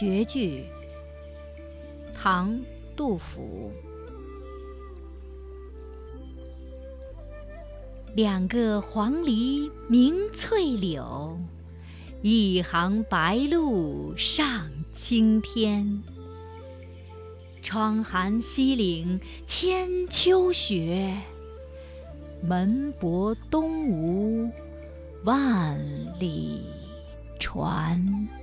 绝句，唐·杜甫。两个黄鹂鸣翠柳，一行白鹭上青天。窗含西岭千秋雪，门泊东吴万里船。